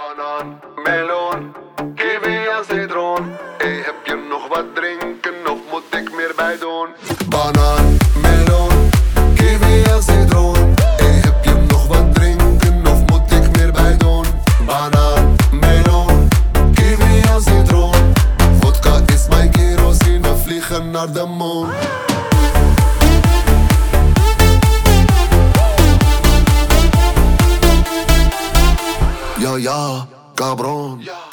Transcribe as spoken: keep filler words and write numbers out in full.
Banaan, meloen, kiwi en citroen. Hey, heb je nog wat drinken of moet ik meer bij doen? Banaan, meloen, kiwi en citroen. Hey, heb je nog wat drinken of moet ik meer bij doen? Banaan, meloen, kiwi en citroen. Vodka is mijn kerosine, we vliegen naar de maan. Ja, ja, cabrón.